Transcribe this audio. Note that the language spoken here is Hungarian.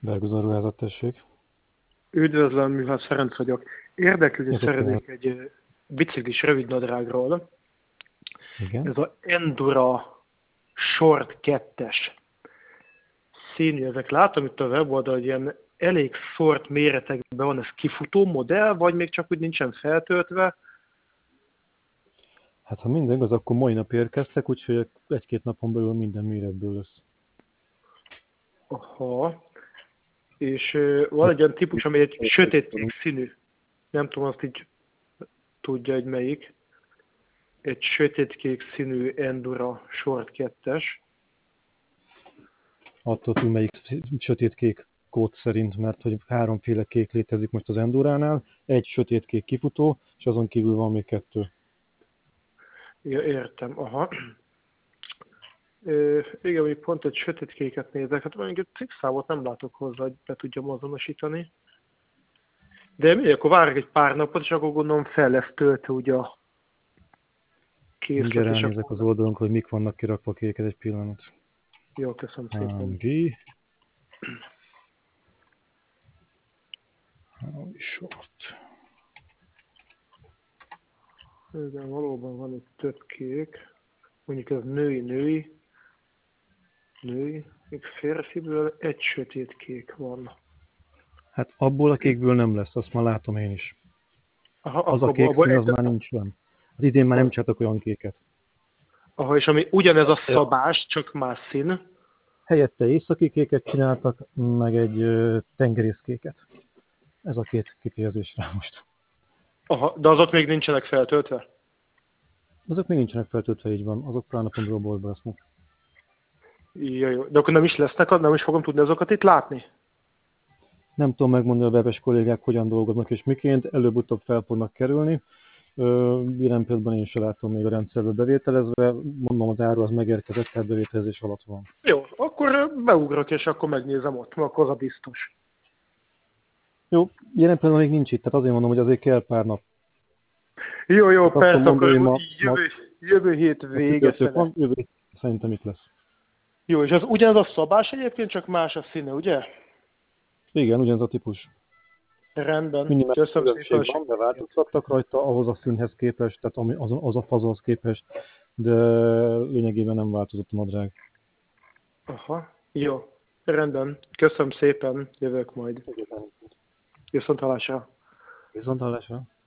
Belgazon ruházat, tessék. Üdvözlöm, Mihály Ferenc vagyok. Érdeklődni Jó szeretnék reggelt. egy biciklis rövidnadrágról. Igen. Ez a Endura Short 2-es színű. Ezek látom itt a weboldal, hogy ilyen elég short méretekben van. Ez kifutó modell, vagy még csak úgy nincsen feltöltve? Hát ha minden igaz, akkor mai nap érkeztek, úgyhogy egy-két napon belül minden méretből lesz. Aha. És van egy olyan típus, ami egy sötétkék színű. Nem tudom, azt így tudja, hogy melyik. Egy sötétkék színű Endura Short 2-es. Attól függ, melyik sötétkék kód szerint, mert hogy háromféle kék létezik most az Enduránál, egy sötétkék kifutó, és azon kívül van még kettő. Ja, értem, aha. Igen, hogy pont egy sötétkéket nézek, hát mondjuk egy cikkszámot nem látok hozzá, hogy be tudjam azonosítani. De mi, akkor várok egy pár napot, és akkor gondolom fel lesz töltve ugye a készlet. Mindjárt És ránézek akkor... az oldalon, hogy mik vannak kirakva kéket, egy pillanat. Jó, köszönöm szépen. Hungry. Short. Igen, valóban van itt több kék. Mondjuk ez női. Még férfiből egy sötét kék van. Hát abból a kékből nem lesz, azt már látom én is. Aha, Az a akkor kék szín, az egy... már nincs olyan. Az idén már nem csináltak olyan kéket. Aha, és ami ugyanez a szabás, csak más szín. Helyette északi kéket csináltak, meg egy tengerészkéket. Ez a két kifejezés rá most. Aha, de azok még nincsenek feltöltve? Azok még nincsenek feltöltve, így van. Azok pár napon belül boltba lesznek. Jó. De akkor nem is lesznek, nem is fogom tudni azokat itt látni? Nem tudom megmondani a webes kollégák, hogyan dolgoznak és miként. Előbb-utóbb fel fognak kerülni. Jelen pillanatban én sem látom még a rendszerbe bevételezve. Mondom, az áru az megérkezett, tehát bevételezés alatt van. Jó, akkor beugrok, és akkor megnézem ott, mert akkor az a biztos. Jó, jelen pillanatban még nincs itt, tehát azért mondom, hogy azért kell pár nap. Jó, Hát persze, mondom, akkor hogy jövő hét vége fele. van, jövő hét szerintem itt lesz. Jó, és az ugyanaz a szabás egyébként, csak más a színe, ugye? Igen, ugyanaz a típus. Rendben, Minimális köszönöm szépen. különbség van, de változtattak rajta ahhoz a színhez képest, tehát az a fazonhoz képest, de lényegében nem változott a nadrág. Aha, jó, rendben, köszönöm szépen, jövök majd. Viszonthallásra. Viszonthallásra.